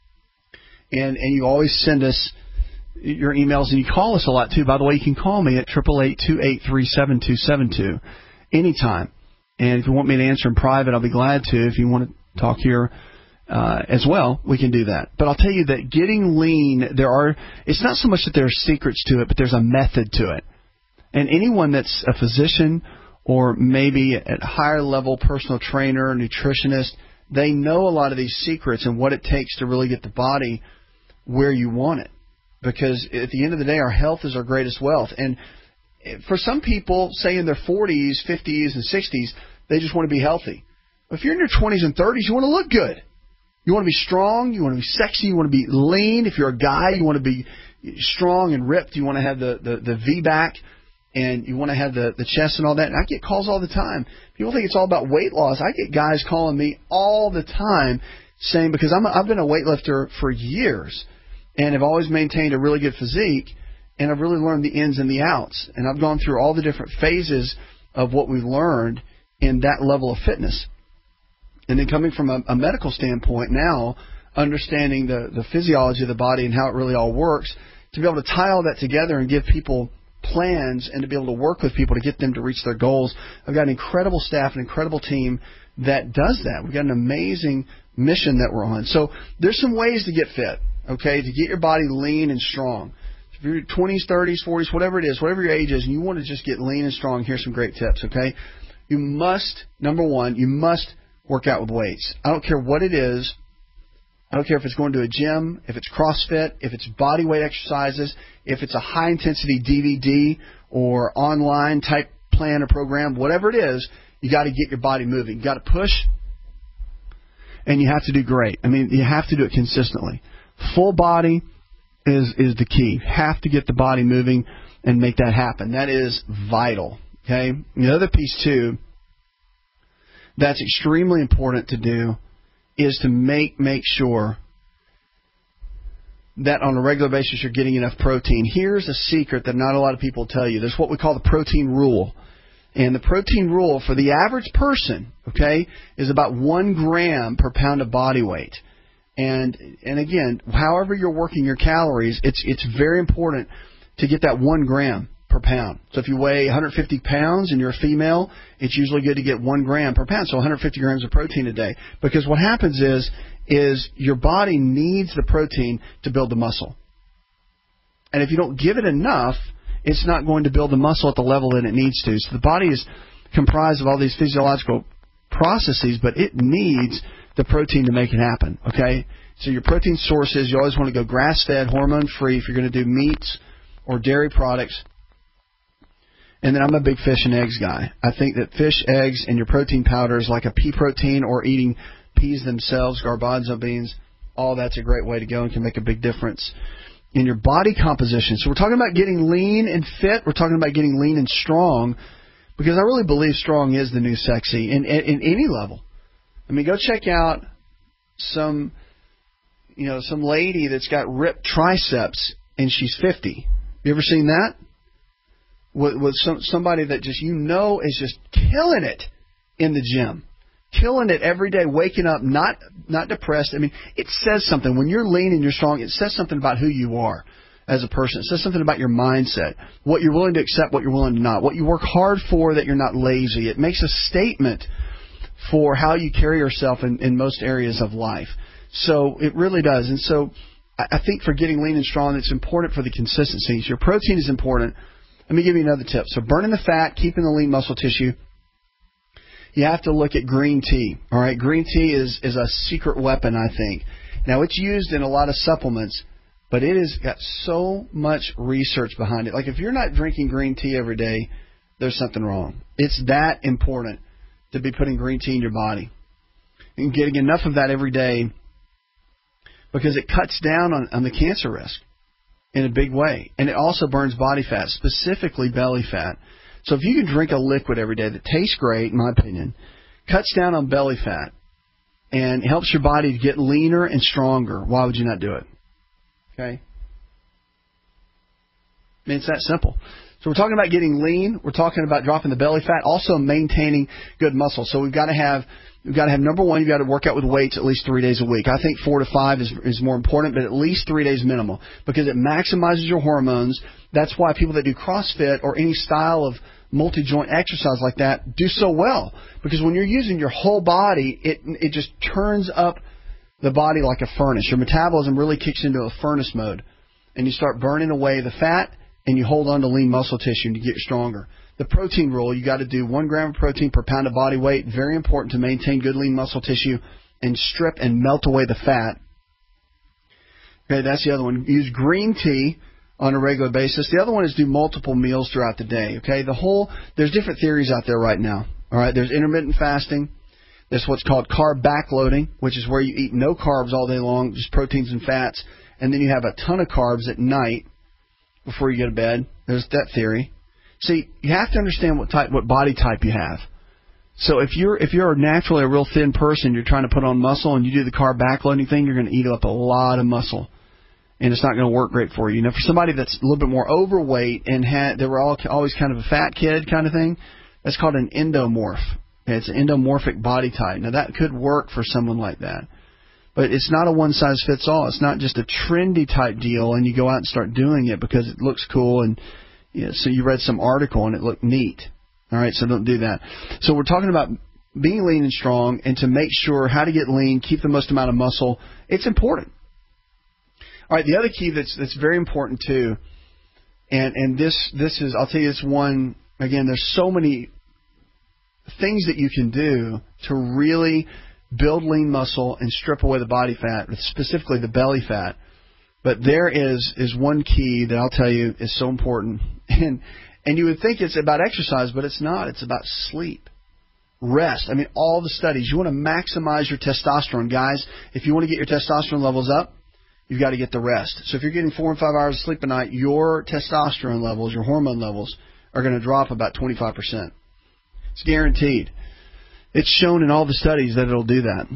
and, and you always send us your emails, and you call us a lot too. By the way, you can call me at eight eight eight, two eight three, seven two seven two anytime. And if you want me to answer in private, I'll be glad to. If you want to talk here uh, as well, we can do that. But I'll tell you that getting lean, there are, it's not so much that there are secrets to it, but there's a method to it. And anyone that's a physician or maybe at a higher level personal trainer, nutritionist, they know a lot of these secrets and what it takes to really get the body where you want it. Because at the end of the day, our health is our greatest wealth. And for some people, say in their forties, fifties, and sixties, they just want to be healthy. If you're in your twenties and thirties, you want to look good. You want to be strong. You want to be sexy. You want to be lean. If you're a guy, you want to be strong and ripped. You want to have the, the, the V-back. And you want to have the, the chest and all that. And I get calls all the time. People think it's all about weight loss. I get guys calling me all the time saying, because I'm a, I've been a weightlifter for years and have always maintained a really good physique, and I've really learned the ins and the outs. And I've gone through all the different phases of what we've learned in that level of fitness. And then coming from a, a medical standpoint now, understanding the, the physiology of the body and how it really all works, to be able to tie all that together and give people plans and to be able to work with people to get them to reach their goals. I've got an incredible staff, an incredible team that does that. We've got an amazing mission that we're on. So there's some ways to get fit, okay, to get your body lean and strong. If you're twenties, thirties, forties, whatever it is, whatever your age is, and you want to just get lean and strong, here's some great tips, okay? You must, number one, you must work out with weights. I don't care what it is. I don't care if it's going to a gym, if it's CrossFit, if it's body weight exercises, if it's a high-intensity D V D or online type plan or program, whatever it is, you got to get your body moving. You got to push, and you have to do great. I mean, you have to do it consistently. Full body is is the key. You have to get the body moving and make that happen. That is vital, okay? The other piece, too, that's extremely important to do is to make make sure that on a regular basis you're getting enough protein. Here's a secret that not a lot of people tell you. There's what we call the protein rule. And the protein rule for the average person, okay, is about one gram per pound of body weight. And and again, however you're working your calories, it's it's very important to get that one gram per pound. So if you weigh one hundred fifty pounds and you're a female, it's usually good to get one gram per pound, so one hundred fifty grams of protein a day. Because what happens is, is your body needs the protein to build the muscle. And if you don't give it enough, it's not going to build the muscle at the level that it needs to. So the body is comprised of all these physiological processes, but it needs the protein to make it happen, okay? So your protein sources, you always want to go grass-fed, hormone-free if you're going to do meats or dairy products. And then I'm a big fish and eggs guy. I think that fish, eggs, and your protein powders like a pea protein or eating peas themselves, garbanzo beans, all that's a great way to go and can make a big difference in your body composition. So we're talking about getting lean and fit. We're talking about getting lean and strong because I really believe strong is the new sexy in, in, in any level. I mean, go check out some, you know, some lady that's got ripped triceps and she's fifty. You ever seen that? With, with some, somebody that just, you know, is just killing it in the gym. killing it every day, waking up, not not depressed. I mean, it says something. When you're lean and you're strong, it says something about who you are as a person. It says something about your mindset, what you're willing to accept, what you're willing to not, what you work hard for, that you're not lazy. It makes a statement for how you carry yourself in, in most areas of life. So it really does. And so I think for getting lean and strong, it's important for the consistency. So your protein is important. Let me give you another tip. So burning the fat, keeping the lean muscle tissue. You have to look at green tea. All right, green tea is, is a secret weapon, I think. Now, it's used in a lot of supplements, but it has got so much research behind it. Like, if you're not drinking green tea every day, there's something wrong. It's that important to be putting green tea in your body and getting enough of that every day, because it cuts down on, on the cancer risk in a big way. And it also burns body fat, specifically belly fat. So if you can drink a liquid every day that tastes great, in my opinion, cuts down on belly fat, and helps your body to get leaner and stronger, why would you not do it? Okay? I mean, it's that simple. So we're talking about getting lean. We're talking about dropping the belly fat, also maintaining good muscle. So we've got to have You've got to have, number one, you've got to work out with weights at least three days a week. I think four to five is, is more important, but at least three days minimal, because it maximizes your hormones. That's why people that do CrossFit or any style of multi-joint exercise like that do so well, because when you're using your whole body, it it just turns up the body like a furnace. Your metabolism really kicks into a furnace mode, and you start burning away the fat, and you hold on to lean muscle tissue and you get stronger. The protein rule, you got to do one gram of protein per pound of body weight. Very important to maintain good lean muscle tissue and strip and melt away the fat. Okay, that's the other one. Use green tea on a regular basis. The other one is do multiple meals throughout the day. Okay, the whole, there's different theories out there right now. All right, there's intermittent fasting. There's what's called carb backloading, which is where you eat no carbs all day long, just proteins and fats, and then you have a ton of carbs at night before you go to bed. There's that theory. See, you have to understand what type, what body type you have. So if you're if you're naturally a real thin person, you're trying to put on muscle, and you do the carb backloading thing, you're going to eat up a lot of muscle, and it's not going to work great for you. You know, for somebody that's a little bit more overweight and had they were all always kind of a fat kid kind of thing, that's called an endomorph. Okay, it's an endomorphic body type. Now that could work for someone like that, but it's not a one size fits all. It's not just a trendy type deal, and you go out and start doing it because it looks cool and. Yeah, so you read some article and it looked neat. All right, so don't do that. So we're talking about being lean and strong, and to make sure how to get lean, keep the most amount of muscle. It's important. All right, the other key that's that's very important too, and and this this is I'll tell you this one again. There's so many things that you can do to really build lean muscle and strip away the body fat, specifically the belly fat. But there is is one key that I'll tell you is so important. And and you would think it's about exercise, but it's not. It's about sleep, rest. I mean, all the studies. You want to maximize your testosterone. Guys, if you want to get your testosterone levels up, you've got to get the rest. So if you're getting four and five hours of sleep a night, your testosterone levels, your hormone levels, are going to drop about twenty-five percent. It's guaranteed. It's shown in all the studies that it'll do that.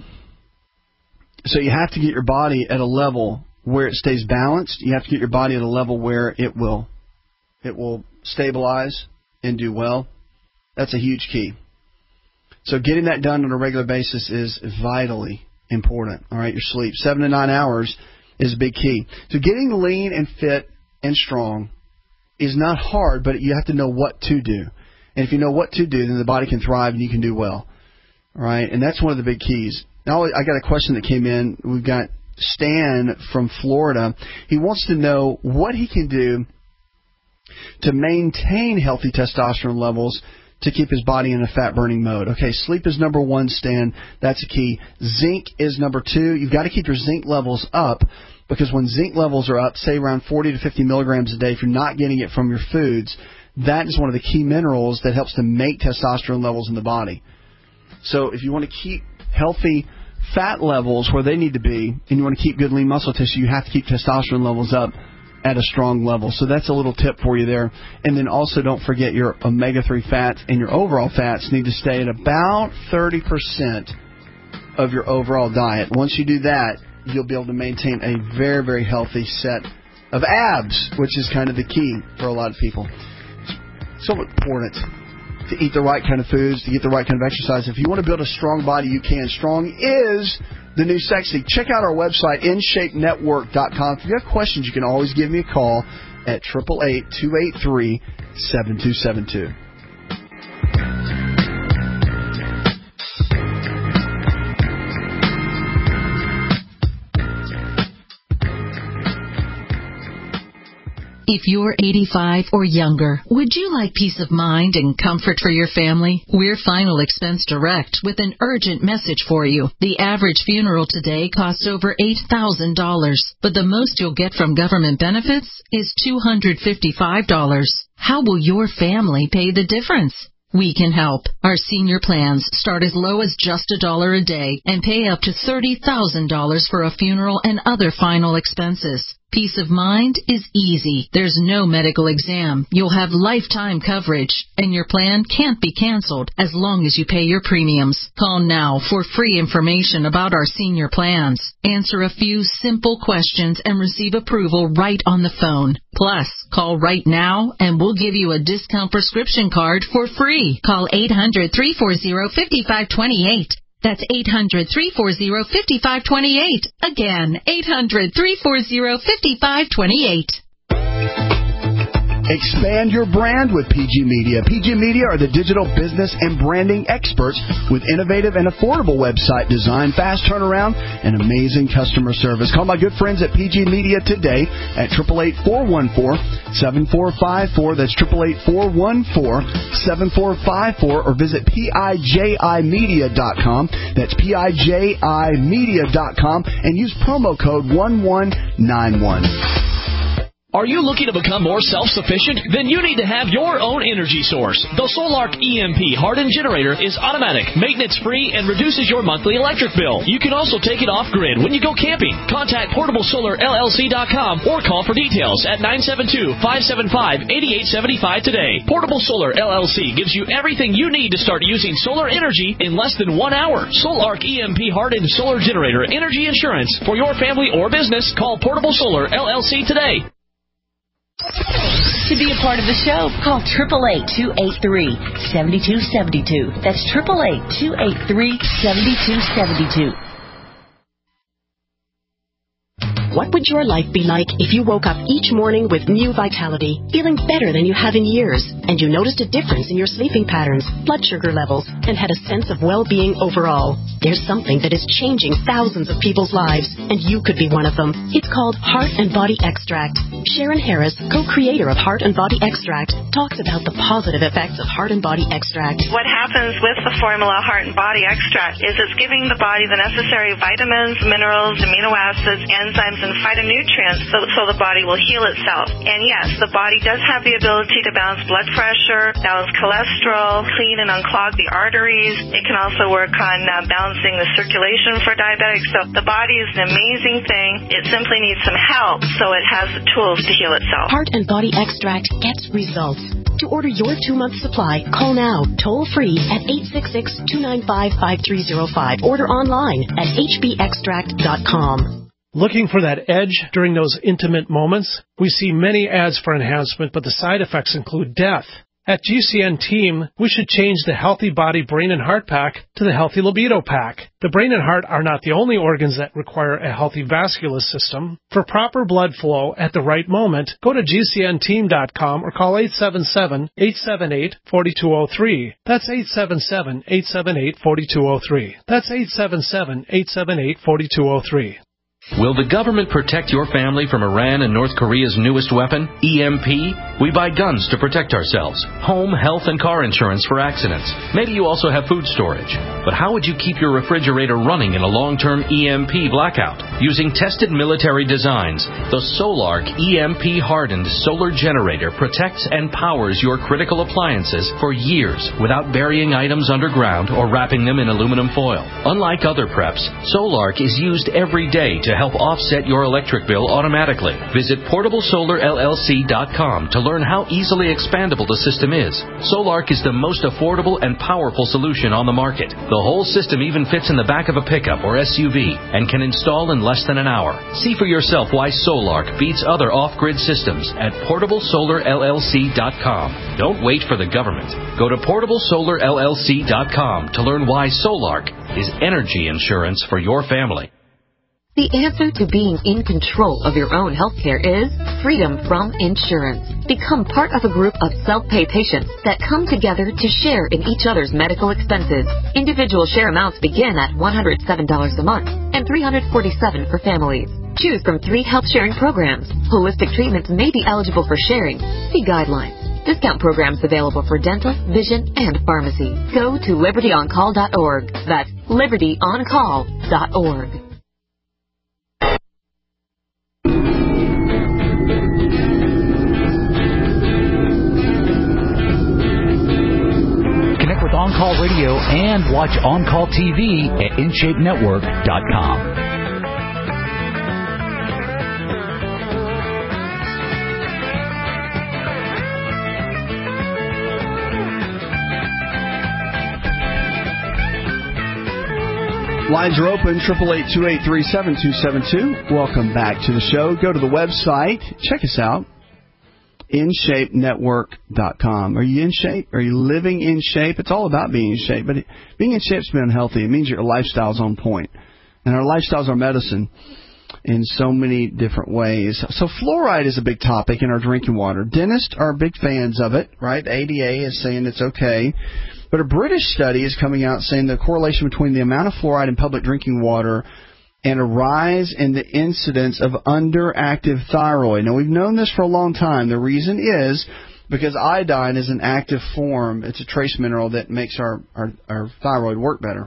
So you have to get your body at a level where it stays balanced. You have to get your body at a level where it will it will stabilize and do well. That's a huge key. So getting that done on a regular basis is vitally important. All right, your sleep, seven to nine hours is a big key. So getting lean and fit and strong is not hard, but you have to know what to do. And if you know what to do, then the body can thrive and you can do well. All right, and that's one of the big keys. Now, I got a question that came in. We've got Stan from Florida. He wants to know what he can do to maintain healthy testosterone levels to keep his body in a fat-burning mode. Okay, sleep is number one, Stan. That's a key. Zinc is number two. You've got to keep your zinc levels up, because when zinc levels are up, say around forty to fifty milligrams a day, if you're not getting it from your foods, that is one of the key minerals that helps to make testosterone levels in the body. So if you want to keep healthy fat levels where they need to be, and you want to keep good lean muscle tissue, you have to keep testosterone levels up at a strong level. So that's a little tip for you there. And then also don't forget your omega three fats and your overall fats need to stay at about thirty percent of your overall diet. Once you do that, you'll be able to maintain a very, very healthy set of abs, which is kind of the key for a lot of people. So important. to eat the right kind of foods, to get the right kind of exercise. If you want to build a strong body, you can. Strong is the new sexy. Check out our website, in shape network dot com. If you have questions, you can always give me a call at eight eight eight, two eight three, seven two seven two. If you're eighty-five or younger, would you like peace of mind and comfort for your family? We're Final Expense Direct with an urgent message for you. The average funeral today costs over eight thousand dollars, but the most you'll get from government benefits is two hundred fifty-five dollars. How will your family pay the difference? We can help. Our senior plans start as low as just a dollar a day and pay up to thirty thousand dollars for a funeral and other final expenses. Peace of mind is easy. There's no medical exam. You'll have lifetime coverage, and your plan can't be canceled as long as you pay your premiums. Call now for free information about our senior plans. Answer a few simple questions and receive approval right on the phone. Plus, call right now and we'll give you a discount prescription card for free. Call eight hundred, three four zero, five five two eight. That's eight hundred, three four zero, five five two eight. Again, eight hundred, three four zero, five five two eight. Expand your brand with P G Media. P G Media are the digital business and branding experts with innovative and affordable website design, fast turnaround, and amazing customer service. Call my good friends at P G Media today at eight eight eight, four one four, seven four five four. That's eight eight eight, four one four, seven four five four, or visit P I J I media dot com. That's P I J I media dot com and use promo code one one nine one. Are you looking to become more self-sufficient? Then you need to have your own energy source. The Solark E M P hardened generator is automatic, maintenance-free, and reduces your monthly electric bill. You can also take it off-grid when you go camping. Contact portable solar L L C dot com or call for details at nine seven two, five seven five, eight eight seven five today. Portable Solar L L C gives you everything you need to start using solar energy in less than one hour. Solark E M P hardened solar generator energy insurance for your family or business. Call Portable Solar L L C today. To be a part of the show, call eight eight eight, two eight three, seven two seven two. That's eight eight eight, two eight three, seven two seven two. What would your life be like if you woke up each morning with new vitality, feeling better than you have in years, and you noticed a difference in your sleeping patterns, blood sugar levels, and had a sense of well-being overall? There's something that is changing thousands of people's lives, and you could be one of them. It's called Heart and Body Extract. Sharon Harris, co-creator of Heart and Body Extract, talks about the positive effects of Heart and Body Extract. What happens with the formula Heart and Body Extract is it's giving the body the necessary vitamins, minerals, amino acids, enzymes, and phytonutrients so, so the body will heal itself. And yes, the body does have the ability to balance blood pressure, balance cholesterol, clean and unclog the arteries. It can also work on uh, balancing the circulation for diabetics. So the body is an amazing thing. It simply needs some help so it has the tools to heal itself. Heart and Body Extract gets results. To order your two-month supply, call now, toll-free at eight six six, two nine five, five three zero five. Order online at h b extract dot com. Looking for that edge during those intimate moments? We see many ads for enhancement, but the side effects include death. At G C N Team, we should change the Healthy Body Brain and Heart Pack to the Healthy Libido Pack. The brain and heart are not the only organs that require a healthy vascular system. For proper blood flow at the right moment, go to G C N team dot com or call eight seven seven, eight seven eight, four two zero three. That's eight seven seven, eight seven eight, four two zero three. That's eight seven seven, eight seven eight, four two zero three. Will the government protect your family from Iran and North Korea's newest weapon, E M P? We buy guns to protect ourselves, home, health, and car insurance for accidents. Maybe you also have food storage. But how would you keep your refrigerator running in a long-term E M P blackout? Using tested military designs, the Solark E M P hardened solar generator protects and powers your critical appliances for years without burying items underground or wrapping them in aluminum foil. Unlike other preps, Solark is used every day to help offset your electric bill automatically. Visit portable solar L L C dot com to learn how easily expandable the system is. Solark is the most affordable and powerful solution on the market. The whole system even fits in the back of a pickup or S U V and can install in less than an hour. See for yourself why Solark beats other off-grid systems at portable solar L L C dot com. Don't wait for the government. Go to portable solar L L C dot com to learn why Solark is energy insurance for your family. The answer to being in control of your own healthcare is freedom from insurance. Become part of a group of self-pay patients that come together to share in each other's medical expenses. Individual share amounts begin at one hundred seven dollars a month and three hundred forty-seven dollars for families. Choose from three health sharing programs. Holistic treatments may be eligible for sharing. See guidelines. Discount programs available for dental, vision, and pharmacy. Go to liberty on call dot org. That's liberty on call dot org. On Call Radio and watch On Call T V at in shape network dot com. Lines are open, eight eight eight, two eight three, seven two seven two. Welcome back to the show. Go to the website. Check us out. in shape network dot com. Are you in shape? Are you living in shape? It's all about being in shape, but being in shape is being healthy. It means your lifestyle's on point. And our lifestyles are medicine in so many different ways. So fluoride is a big topic in our drinking water. Dentists are big fans of it, right? The A D A is saying it's okay. But a British study is coming out saying the correlation between the amount of fluoride in public drinking water and a rise in the incidence of underactive thyroid. Now, we've known this for a long time. The reason is because iodine is an active form. It's a trace mineral that makes our, our, our thyroid work better.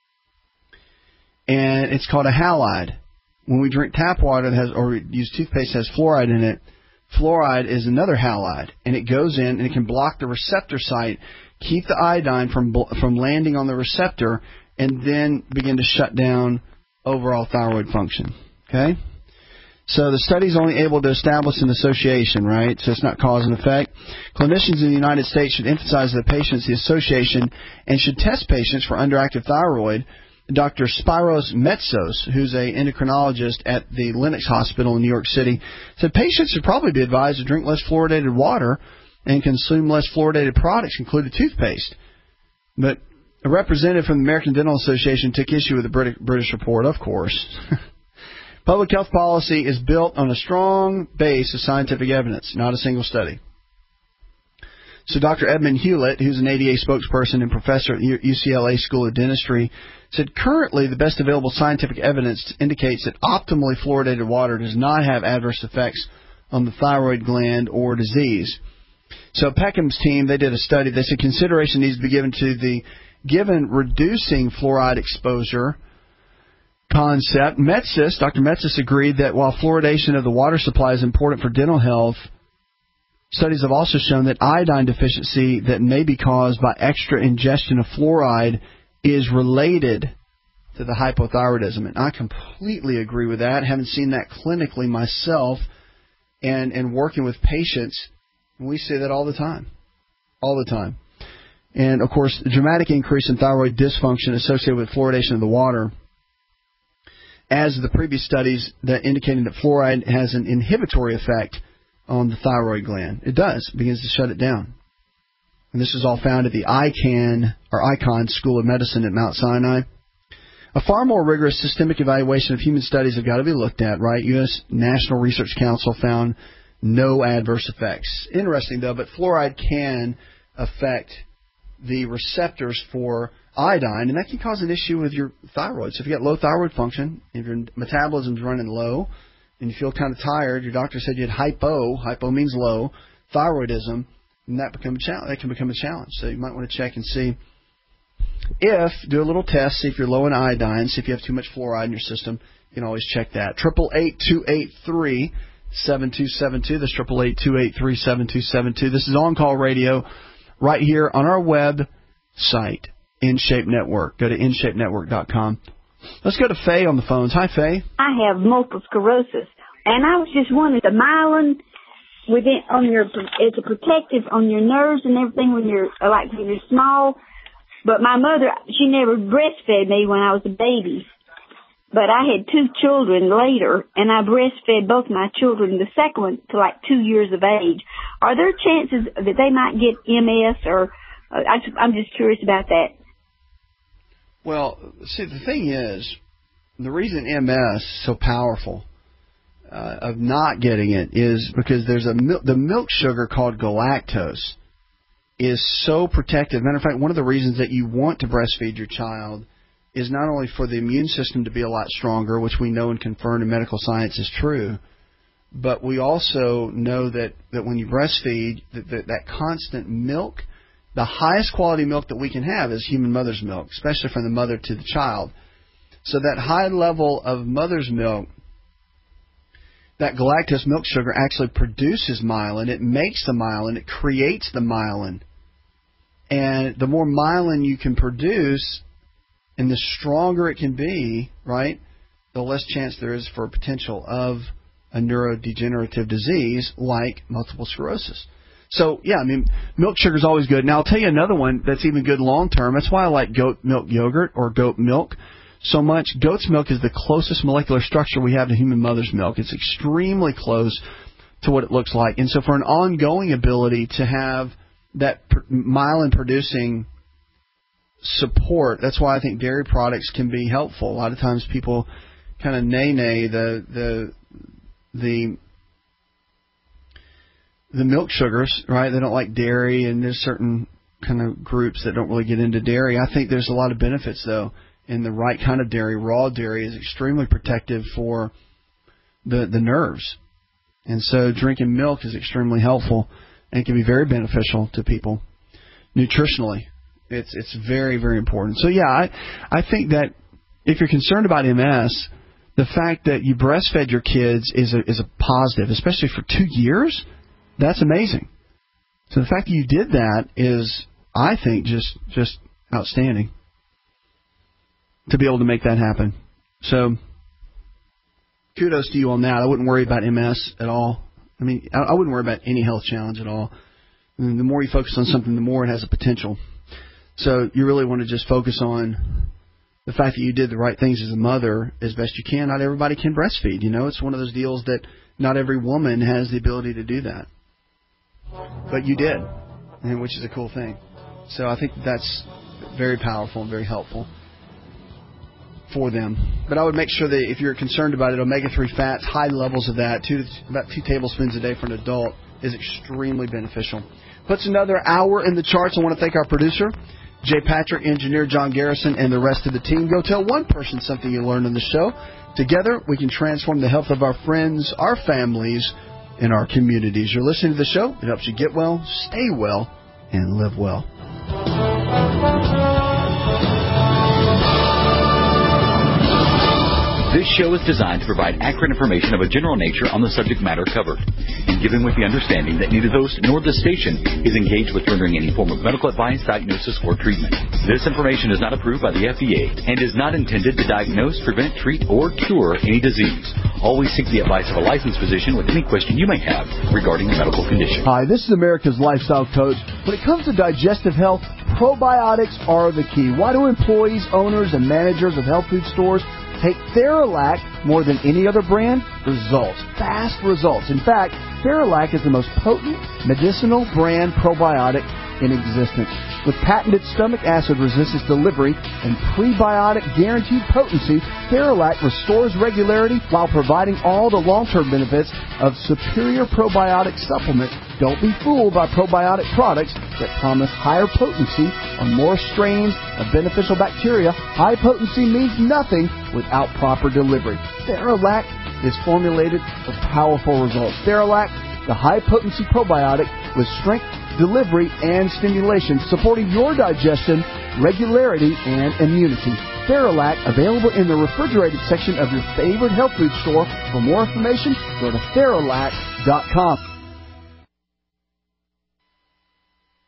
And it's called a halide. When we drink tap water that has, or use toothpaste that has fluoride in it, fluoride is another halide. And it goes in and it can block the receptor site, keep the iodine from from landing on the receptor, and then begin to shut down overall thyroid function. Okay? So the study's only able to establish an association, right? So it's not cause and effect. Clinicians in the United States should emphasize to the patients the association and should test patients for underactive thyroid. Doctor Spiros Metsos, who's an endocrinologist at the Lenox Hospital in New York City, said patients should probably be advised to drink less fluoridated water and consume less fluoridated products, including toothpaste. But a representative from the American Dental Association took issue with the British, British report, of course. Public health policy is built on a strong base of scientific evidence, not a single study. So Doctor Edmund Hewlett, who's an A D A spokesperson and professor at U C L A School of Dentistry, said currently the best available scientific evidence indicates that optimally fluoridated water does not have adverse effects on the thyroid gland or disease. So Peckham's team, they did a study. They said consideration needs to be given to the given reducing fluoride exposure concept. Metsis, Doctor Metsis agreed that while fluoridation of the water supply is important for dental health, studies have also shown that iodine deficiency that may be caused by extra ingestion of fluoride is related to the hypothyroidism. And I completely agree with that. Haven't seen that clinically myself, and, and working with patients, we say that all the time. All the time. And, of course, the dramatic increase in thyroid dysfunction associated with fluoridation of the water, as the previous studies that indicated that fluoride has an inhibitory effect on the thyroid gland. It does. It begins to shut it down. And this is all found at the ICANN, or ICON School of Medicine at Mount Sinai. A far more rigorous systemic evaluation of human studies have got to be looked at, right? U S National Research Council found no adverse effects. Interesting, though, but fluoride can affect the receptors for iodine, and that can cause an issue with your thyroid. So if you got low thyroid function, if your metabolism's running low, and you feel kind of tired, your doctor said you had hypo, hypo means low, thyroidism, and that, become a challenge, that can become a challenge. So you might want to check and see if, do a little test, see if you're low in iodine, see if you have too much fluoride in your system. You can always check that. eight eight eight, two eight three, seven two seven two. That's eight eight eight, two eight three, seven two seven two. This is On Call Radio right here on our website, InShape Network. Go to in shape network dot com. Let's go to Faye on the phones. Hi, Faye. I have multiple sclerosis, and I was just wondering, the myelin within on your it's a protective on your nerves and everything when you're like when you're small. But my mother, she never breastfed me when I was a baby. But I had two children later, and I breastfed both my children, the second one, to like two years of age. Are there chances that they might get M S, or uh, I, I'm just curious about that? Well, see, the thing is, the reason M S is so powerful uh, of not getting it is because there's a mil- the milk sugar called galactose is so protective. Matter of fact, one of the reasons that you want to breastfeed your child is not only for the immune system to be a lot stronger, which we know and confirm in medical science is true, but we also know that, that when you breastfeed, that, that, that constant milk, the highest quality milk that we can have is human mother's milk, especially from the mother to the child. So that high level of mother's milk, that galactose milk sugar actually produces myelin. It makes the myelin. It creates the myelin. And the more myelin you can produce, and the stronger it can be, right, the less chance there is for potential of a neurodegenerative disease like multiple sclerosis. So, yeah, I mean, milk sugar is always good. Now, I'll tell you another one that's even good long term. That's why I like goat milk yogurt or goat milk so much. Goat's milk is the closest molecular structure we have to human mother's milk. It's extremely close to what it looks like. And so for an ongoing ability to have that myelin-producing support, that's why I think dairy products can be helpful. A lot of times people kind of nay-nay the the the the milk sugars, right? They don't like dairy, and there's certain kind of groups that don't really get into dairy. I think there's a lot of benefits, though, in the right kind of dairy. Raw dairy is extremely protective for the the nerves. And so drinking milk is extremely helpful and can be very beneficial to people nutritionally. It's it's very, very important. So, yeah, I, I think that if you're concerned about M S, the fact that you breastfed your kids is a, is a positive, especially for two years. That's amazing. So the fact that you did that is, I think, just just outstanding to be able to make that happen. So kudos to you on that. I wouldn't worry about M S at all. I mean, I, I wouldn't worry about any health challenge at all. I mean, the more you focus on something, the more it has a potential. So you really want to just focus on the fact that you did the right things as a mother as best you can. Not everybody can breastfeed. You know, it's one of those deals that not every woman has the ability to do that. But you did, and which is a cool thing. So I think that's very powerful and very helpful for them. But I would make sure that if you're concerned about it, omega three fats, high levels of that, two, about two tablespoons a day for an adult, is extremely beneficial. Puts another hour in the charts. I want to thank our producer, Jay Patrick, engineer John Garrison, and the rest of the team. Go tell one person something you learned on the show. Together, we can transform the health of our friends, our families, and our communities. You're listening to the show. It helps you get well, stay well, and live well. This show is designed to provide accurate information of a general nature on the subject matter covered, and given with the understanding that neither the host nor the station is engaged with rendering any form of medical advice, diagnosis, or treatment. This information is not approved by the F D A and is not intended to diagnose, prevent, treat, or cure any disease. Always seek the advice of a licensed physician with any question you may have regarding a medical condition. Hi, this is America's Lifestyle Coach. When it comes to digestive health, probiotics are the key. Why do employees, owners, and managers of health food stores take Theralac more than any other brand? Results. Fast results. In fact, Theralac is the most potent medicinal brand probiotic in existence. With patented stomach acid resistance delivery and prebiotic guaranteed potency, Theralac restores regularity while providing all the long-term benefits of superior probiotic supplements. Don't be fooled by probiotic products that promise higher potency on more strains of beneficial bacteria. High potency means nothing without proper delivery. Theralac is formulated for powerful results. Theralac, the high-potency probiotic with strength, delivery, and stimulation, supporting your digestion, regularity, and immunity. Theralac, available in the refrigerated section of your favorite health food store. For more information, go to Theralac dot com.